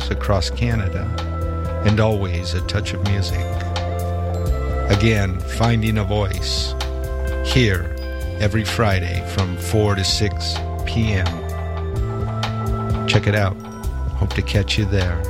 venues across Canada, and always a touch of music. Again, Finding a Voice, here every Friday from 4 to 6 p.m. Check it out. Hope to catch you there.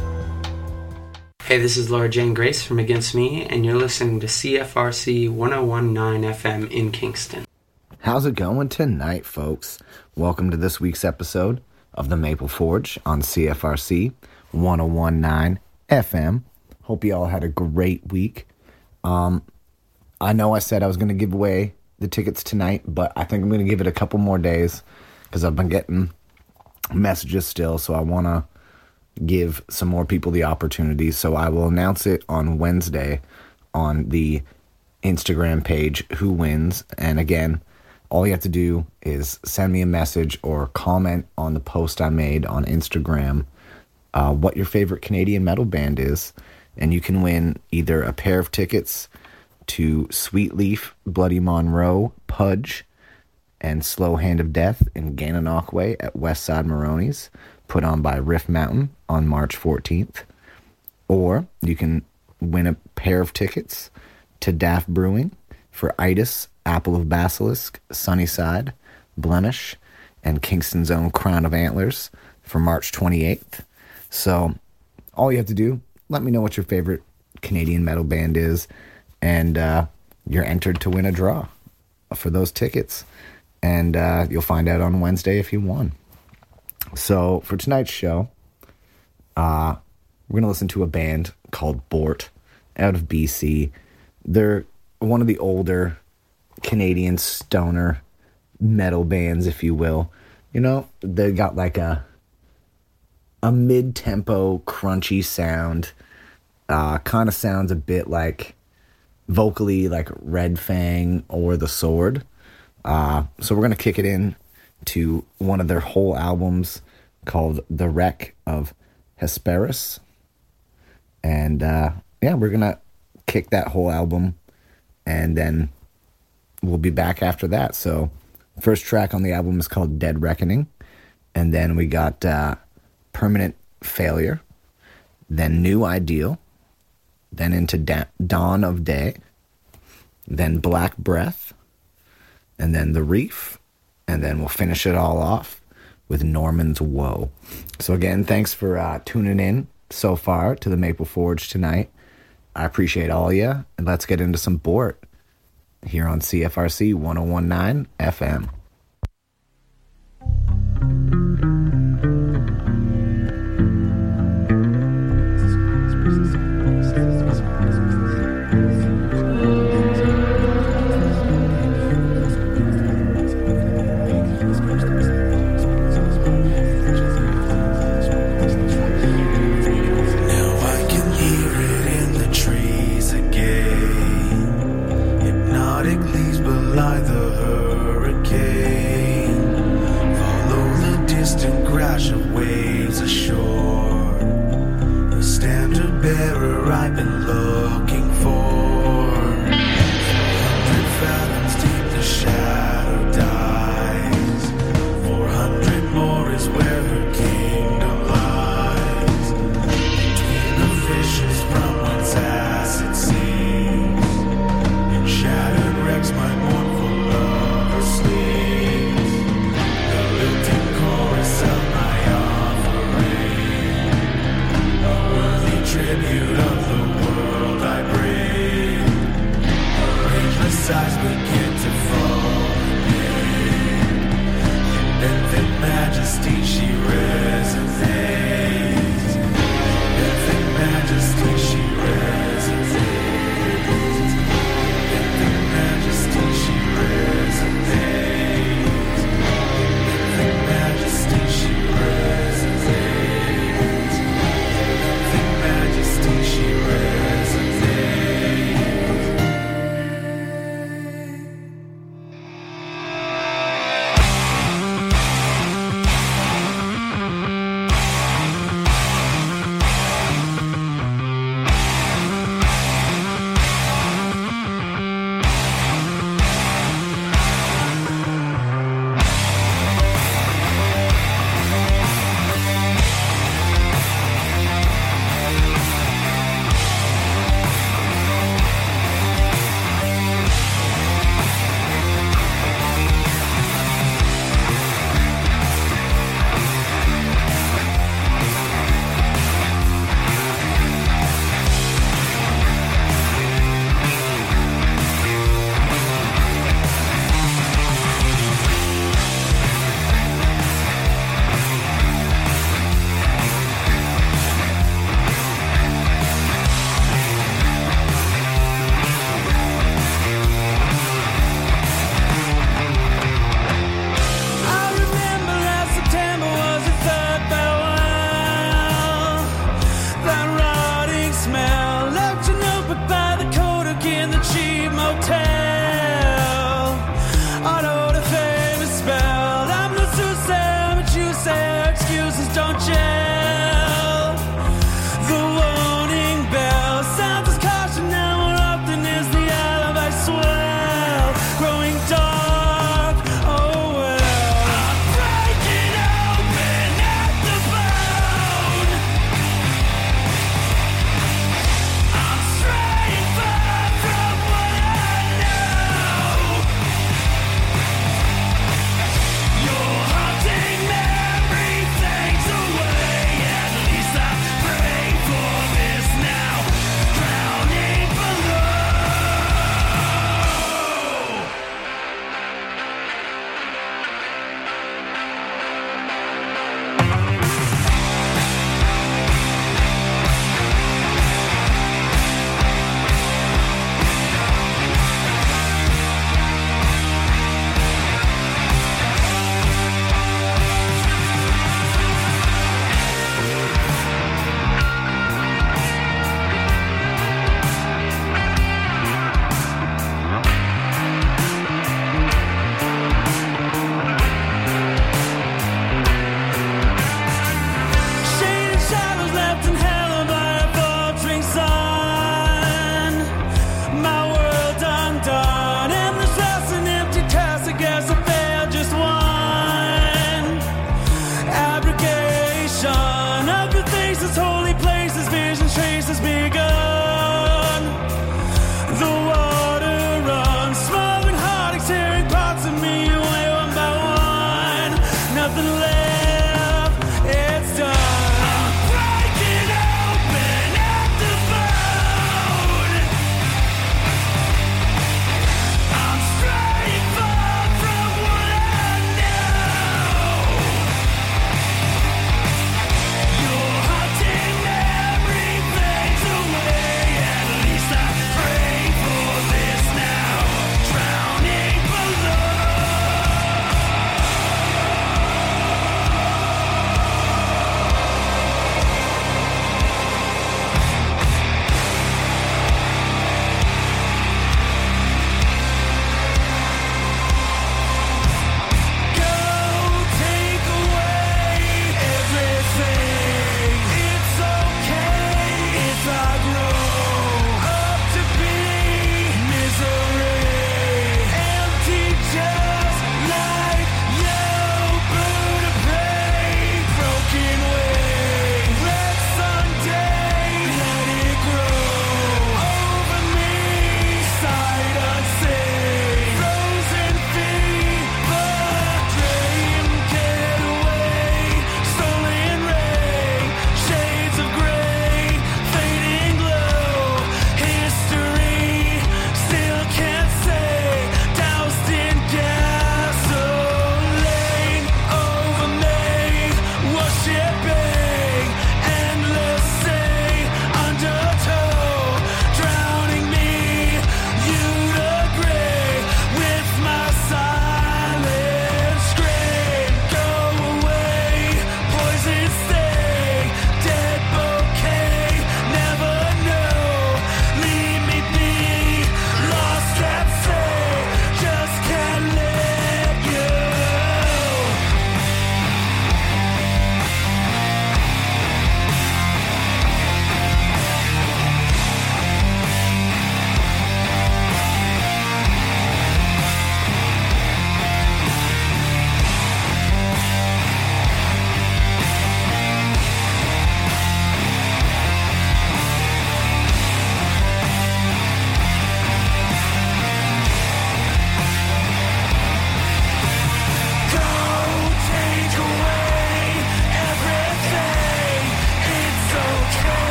Hey, this is Laura Jane Grace from Against Me, and you're listening to CFRC 101.9 FM in Kingston. How's it going tonight, folks? Welcome to this week's episode of The Maple Forge on CFRC 101.9 FM. Hope you all had a great week. I know I said I was going to give away the tickets tonight, but I think I'm going to give it a couple more days because I've been getting messages still, so I want to give some more people the opportunity. So I will announce it on Wednesday on the Instagram page, Who Wins. And again, all you have to do is send me a message or comment on the post I made on Instagram what your favorite Canadian metal band is, and you can win either a pair of tickets to Sweet Leaf, Bloody Monroe, Pudge, and Slow Hand of Death in Gananoque at Westside Maroney's, put on by Riff Mountain on March 14th. Or you can win a pair of tickets to Daft Brewing for Itis, Apple of Basilisk, Sunnyside, Blemish, and Kingston's own Crown of Antlers for March 28th. So all you have to do, let me know what your favorite Canadian metal band is, and you're entered to win a draw for those tickets. And you'll find out on Wednesday if you won. So for tonight's show, we're going to listen to a band called Bort out of BC. They're one of the older Canadian stoner metal bands, if you will. You know, they got like a mid-tempo, crunchy sound. Kind of sounds a bit like, vocally like Red Fang or The Sword. So we're going to kick it in to one of their whole albums called The Wreck of Hesperus. And we're going to kick that whole album, and then we'll be back after that. So first track on the album is called Dead Reckoning, and then we got Permanent Failure, then New Ideal, then into Dawn of Day, then Black Breath, and then The Reef, and then we'll finish it all off with Norman's Woe. So again, thanks for tuning in so far to the Maple Forge tonight. I appreciate all of you, and let's get into some Bort here on CFRC 101.9 FM. Hypnotic leaves belie the hurricane. this holy place, this vision chase has begun. The water runs, smothering heartaches, tearing parts of me away one by one. Nothing left, it's done. I'm breaking open at the bone. I'm straying far from what I know. You're hunting every place away.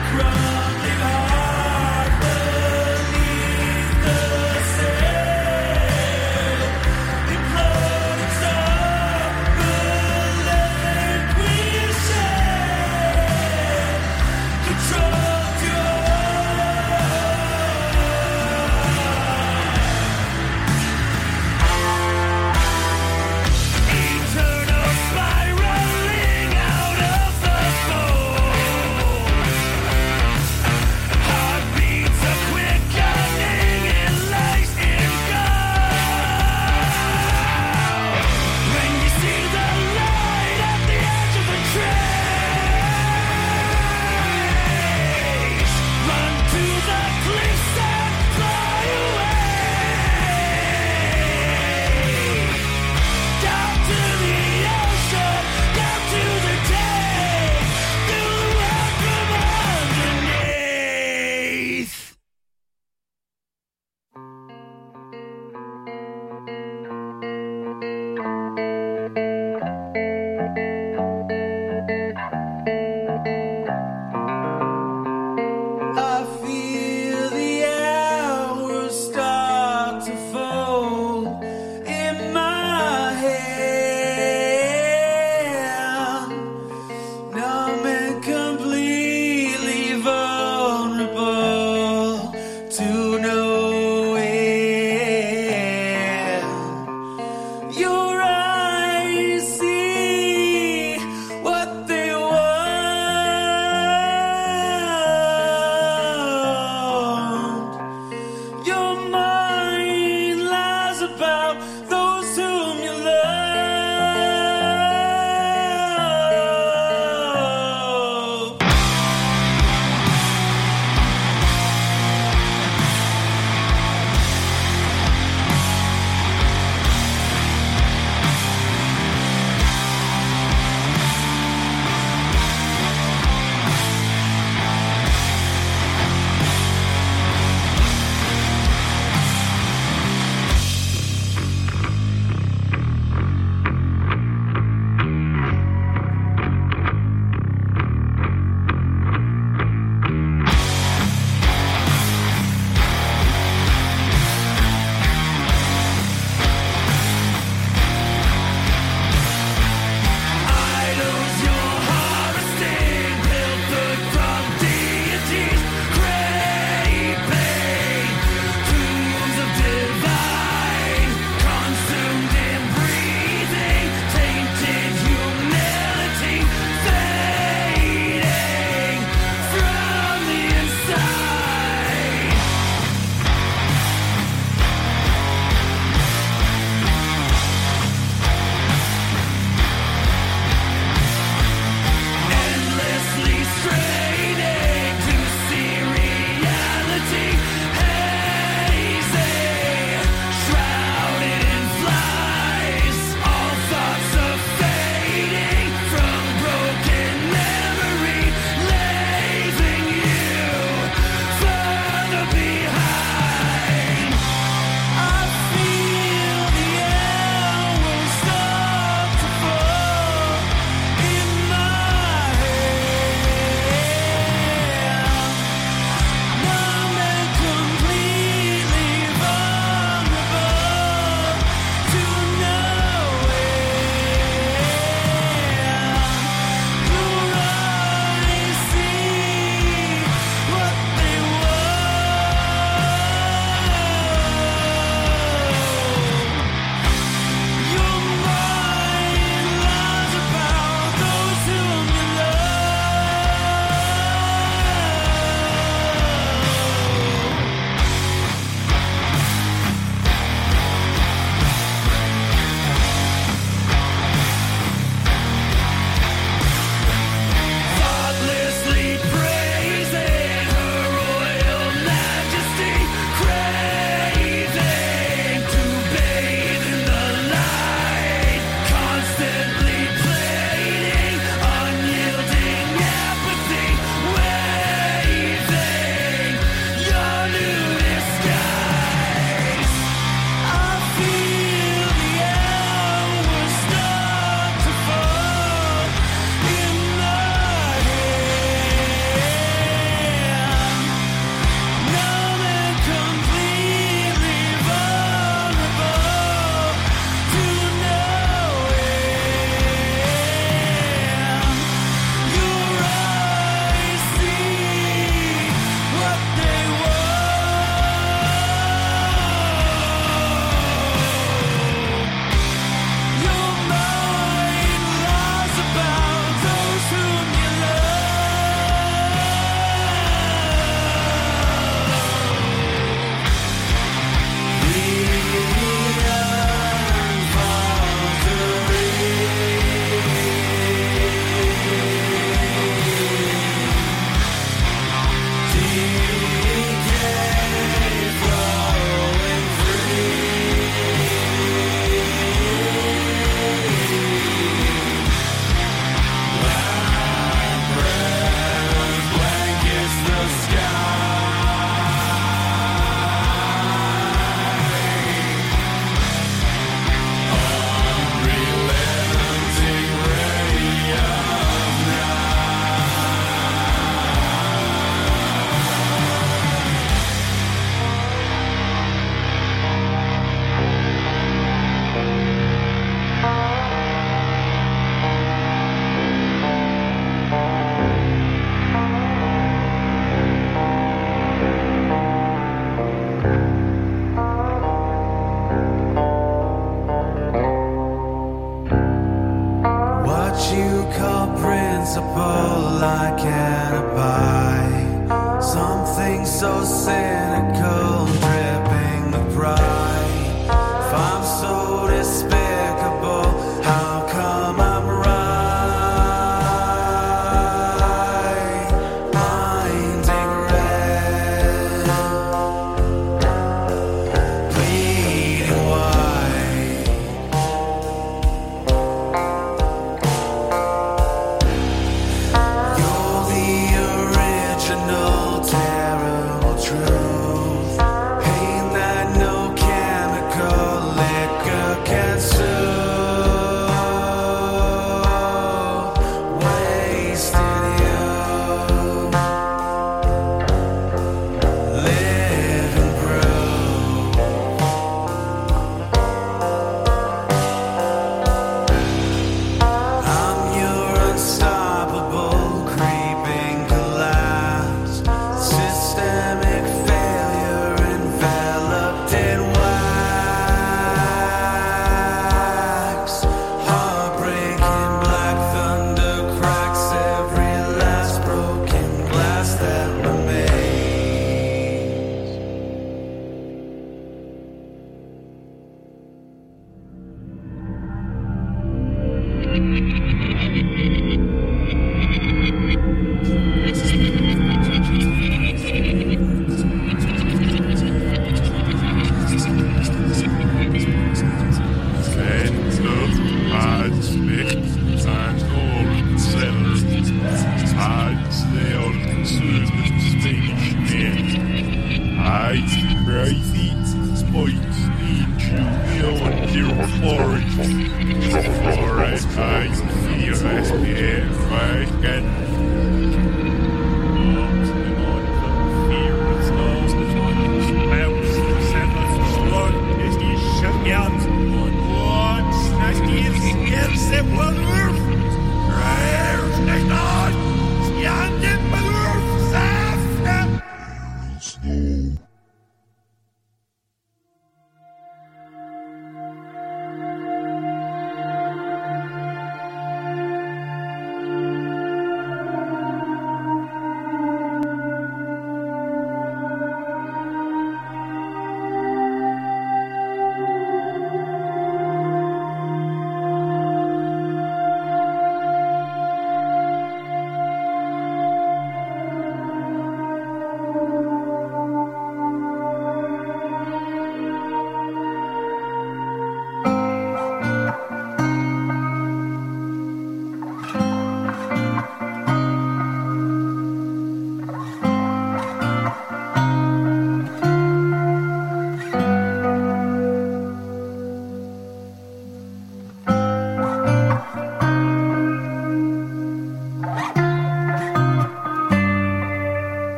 Eternal spiraling out of the soul.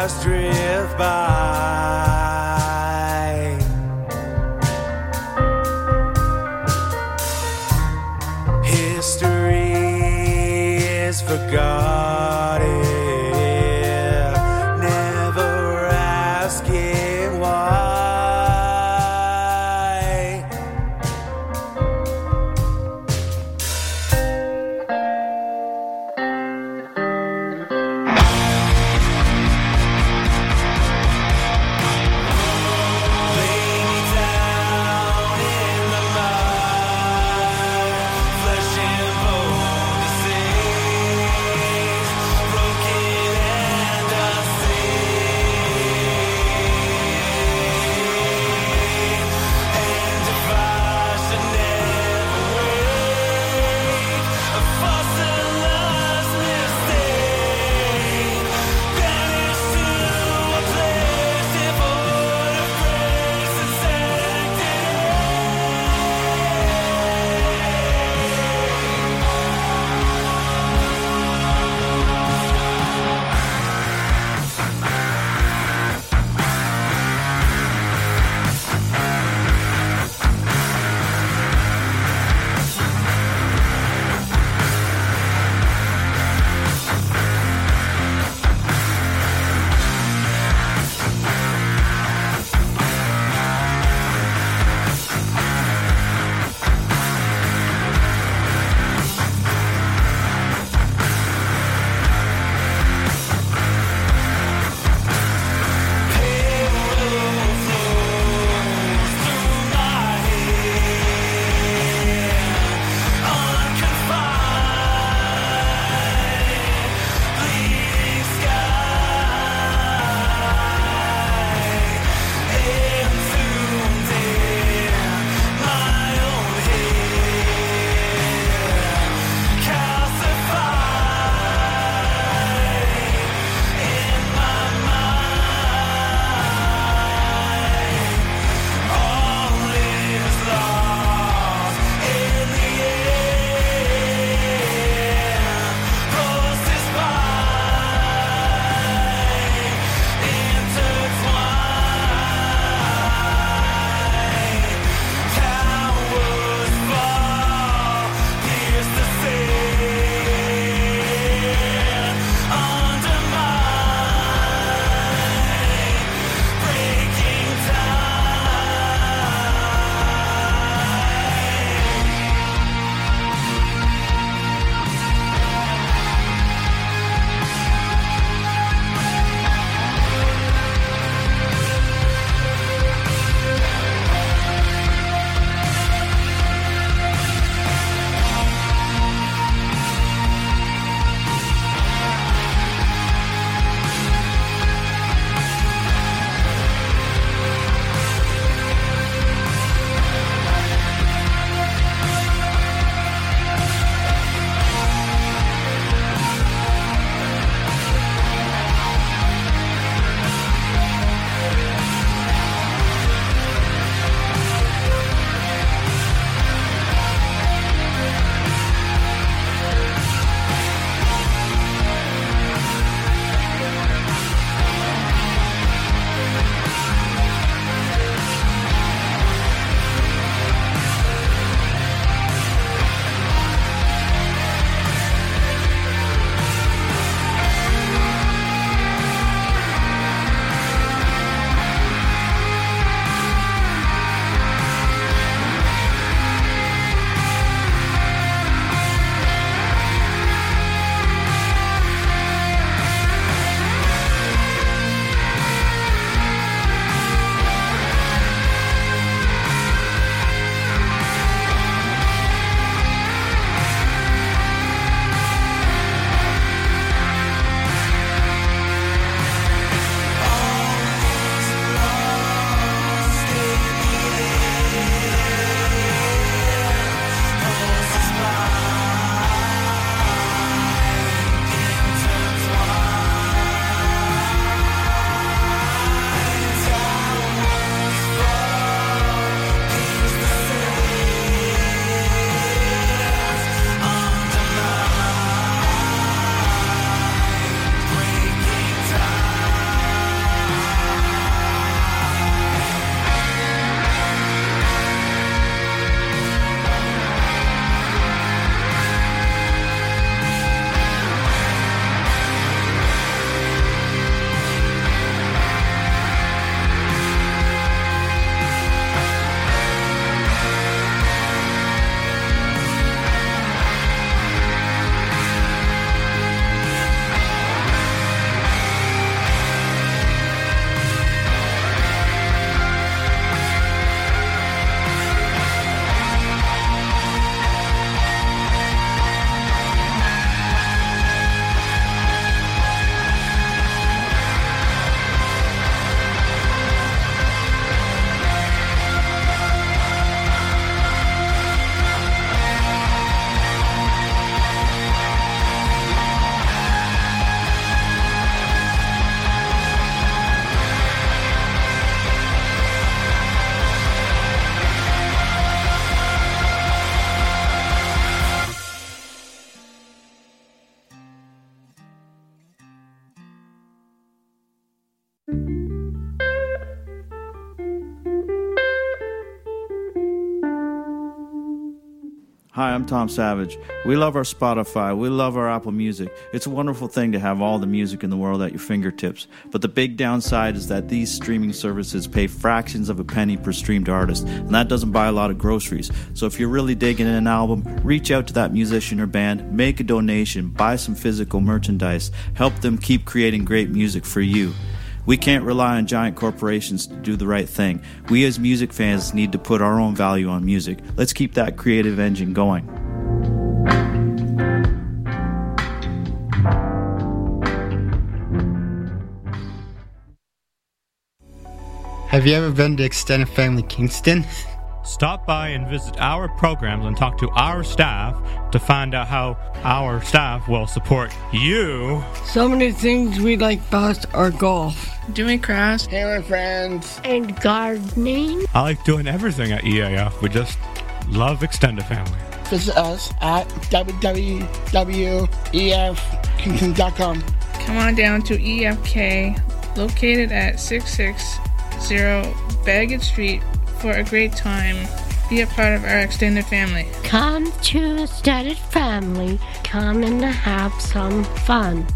just drift by. History is forgotten, never asking why. Hi, I'm Tom Savage. We love our Spotify. We love our Apple Music. It's a wonderful thing to have all the music in the world at your fingertips. But the big downside is that these streaming services pay fractions of a penny per streamed artist, and that doesn't buy a lot of groceries. So if you're really digging an album, reach out to that musician or band, make a donation, buy some physical merchandise, help them keep creating great music for you. We can't rely on giant corporations to do the right thing. We as music fans need to put our own value on music. Let's keep that creative engine going. Have you ever been to Extended Family Kingston? Stop by and visit our programs and talk to our staff to find out how our staff will support you. Some of the things we like best are golf, doing crafts, hanging with friends, and gardening. I like doing everything at EAF. We just love Extended Family. Visit us at www.efkingston.com. Come on down to EFK, located at 660 Baggett Street, for a great time. Be a part of our extended family. Come to Extended Family. Come and have some fun.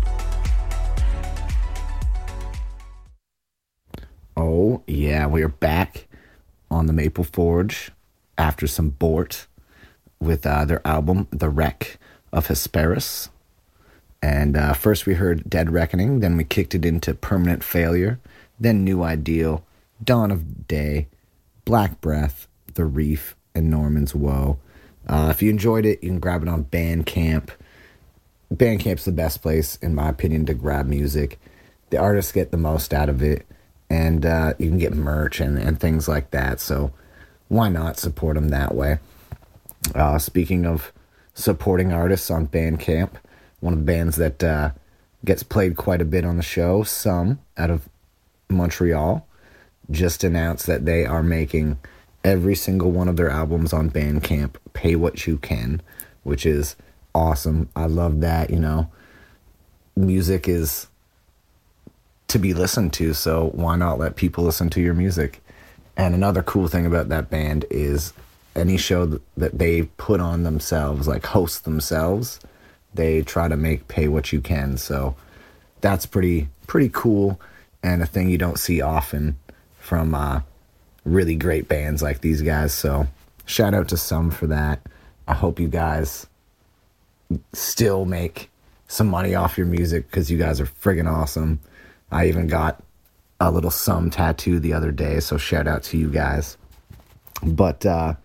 Oh, yeah, we are back on the Maple Forge after some Bort with their album, The Wreck of Hesperus. And first we heard Dead Reckoning, then we kicked it into Permanent Failure, then New Ideal, Dawn of Day, Black Breath, The Reef, and Norman's Woe. If you enjoyed it, you can grab it on Bandcamp. Bandcamp's the best place, in my opinion, to grab music. The artists get the most out of it, and you can get merch and things like that, so why not support them that way? Speaking of supporting artists on Bandcamp, one of the bands that gets played quite a bit on the show, Some, out of Montreal, just announced that they are making every single one of their albums on Bandcamp pay what you can, which is awesome. I love that, music is to be listened to, so why not let people listen to your music? And another cool thing about that band is any show that they put on themselves, like host themselves, they try to make pay what you can, so that's pretty cool and a thing you don't see often from really great bands like these guys. So shout out to Some for that. I hope you guys still make some money off your music because you guys are friggin' awesome. I even got a little Some tattoo the other day, so shout out to you guys. But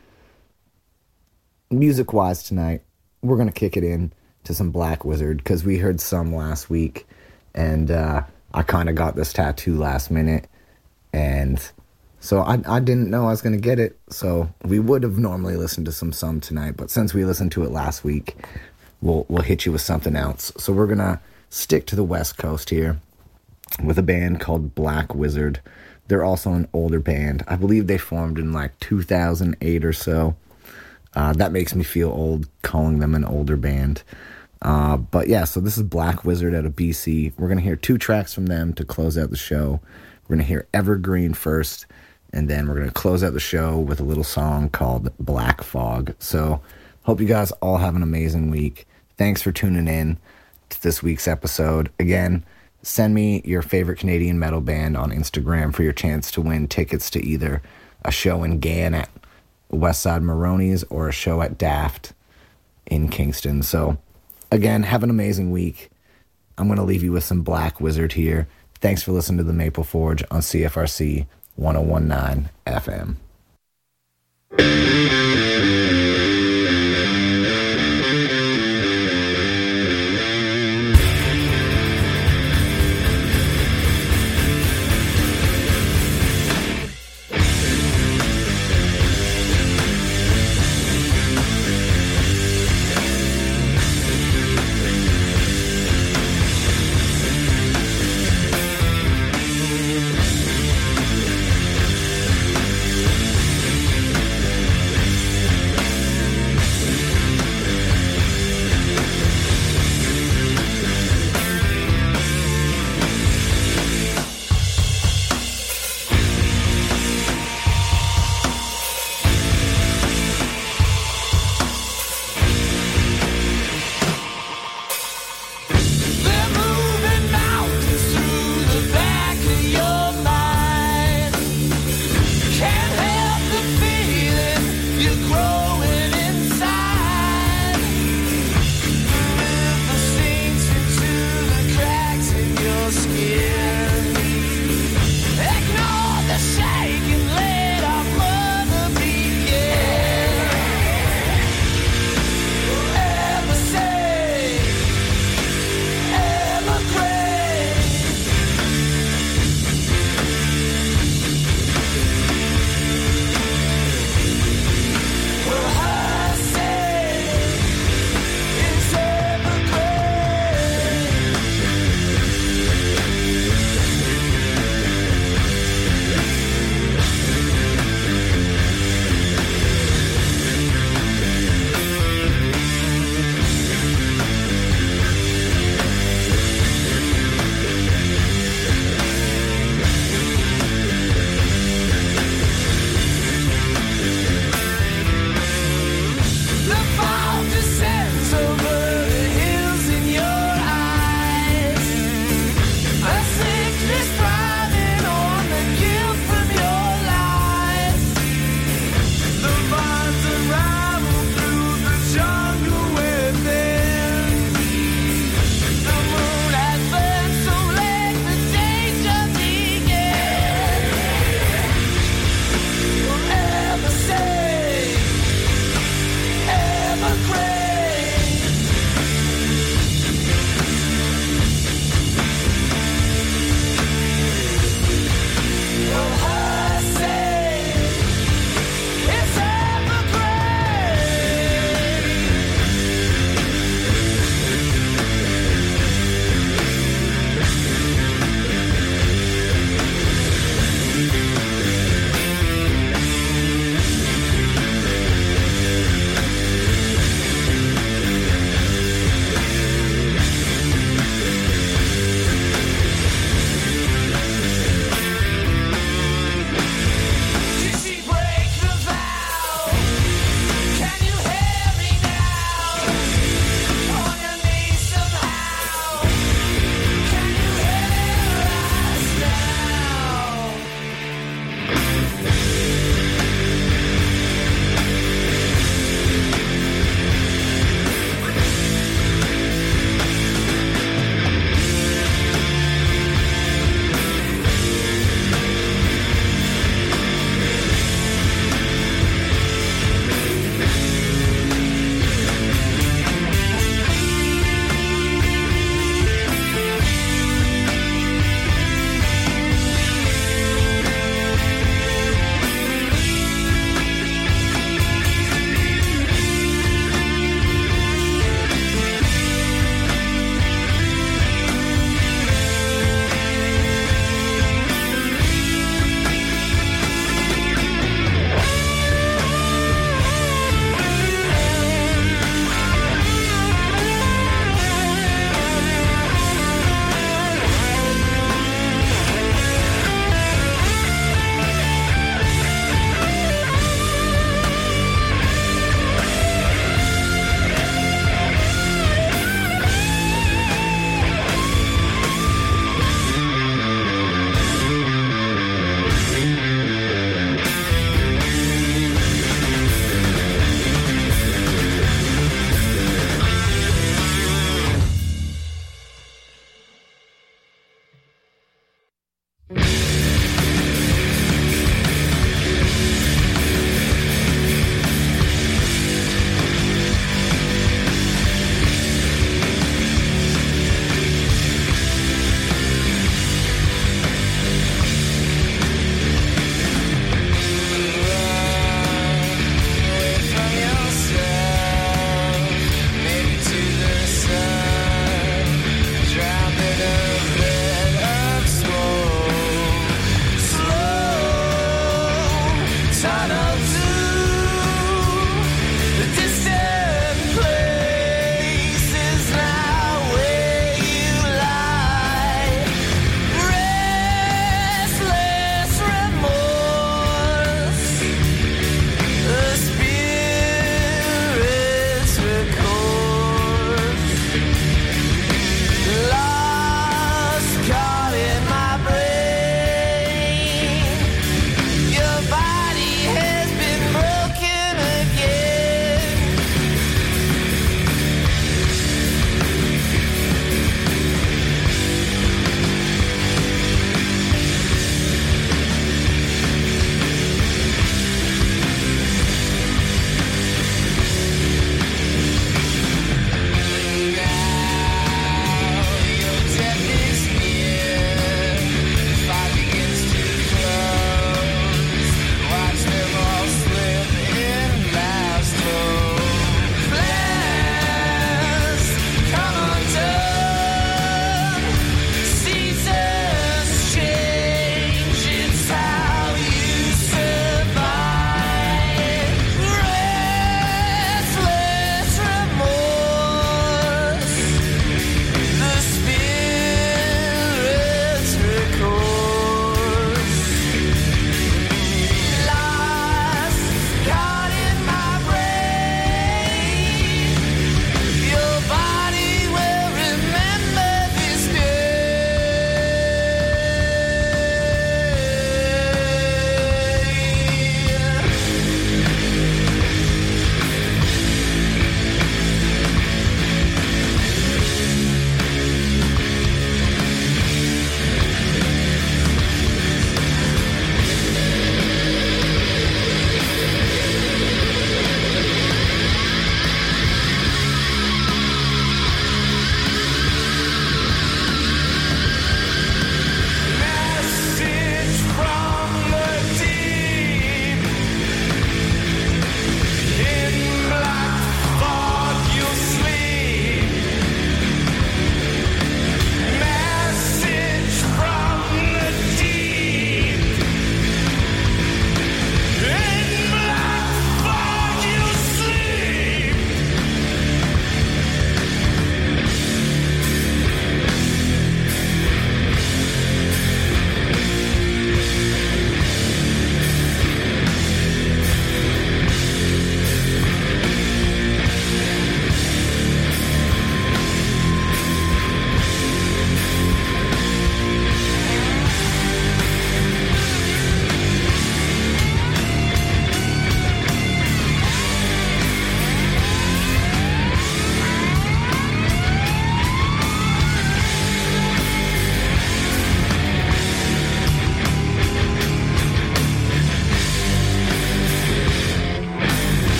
music-wise tonight, we're going to kick it in to some Black Wizard because we heard Some last week, and I kind of got this tattoo last minute. And so I didn't know I was going to get it, so we would have normally listened to Some tonight, but since we listened to it last week, we'll hit you with something else. So we're going to stick to the West Coast here with a band called Black Wizard. They're also an older band. I believe they formed in like 2008 or so. That makes me feel old calling them an older band. But yeah, so this is Black Wizard out of BC. We're going to hear 2 tracks from them to close out the show. We're going to hear Evergreen first, and then we're going to close out the show with a little song called Black Fog. So hope you guys all have an amazing week. Thanks for tuning in to this week's episode. Again, send me your favorite Canadian metal band on Instagram for your chance to win tickets to either a show in Gan at Westside Maroney's or a show at Daft in Kingston. So again, have an amazing week. I'm going to leave you with some Black Wizard here. Thanks for listening to the Maple Forge on CFRC 101.9 FM.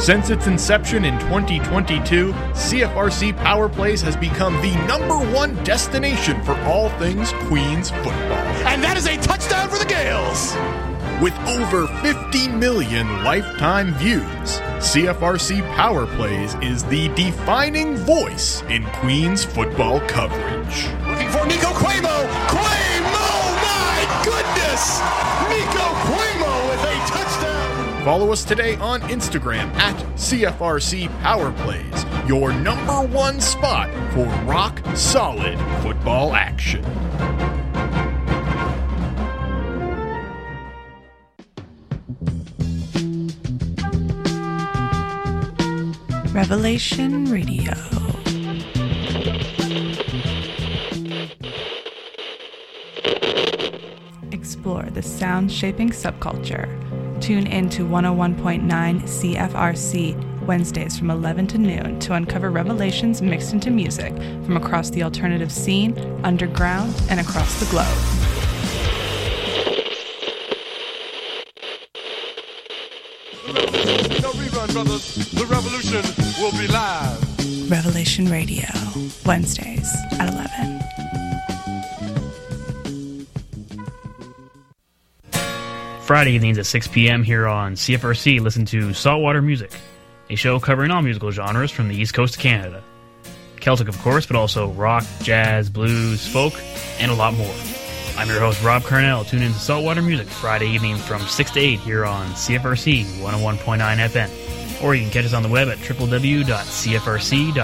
Since its inception in 2022, CFRC Power Plays has become the #1 destination for all things Queens football. And that is a touchdown for the Gales! With over 50 million lifetime views, CFRC Power Plays is the defining voice in Queens football coverage. Looking for Nico Cuomo! Cuomo! My goodness! Nico Cuomo with a touchdown! Follow us today on Instagram at CFRC Power Plays, your #1 spot for rock solid football action. Revelation Radio. Explore the sound-shaping subculture. Tune in to 101.9 CFRC Wednesdays from 11 to noon to uncover revelations mixed into music from across the alternative scene, underground, and across the globe. No rerun, brothers. The revolution will be live. Revelation Radio, Wednesdays at 11. Friday evenings at 6 p.m. here on CFRC, listen to Saltwater Music, a show covering all musical genres from the East Coast of Canada. Celtic, of course, but also rock, jazz, blues, folk, and a lot more. I'm your host, Rob Carnell. Tune in to Saltwater Music Friday evening from 6 to 8 here on CFRC 101.9 FM. Or you can catch us on the web at www.cfrc.ca.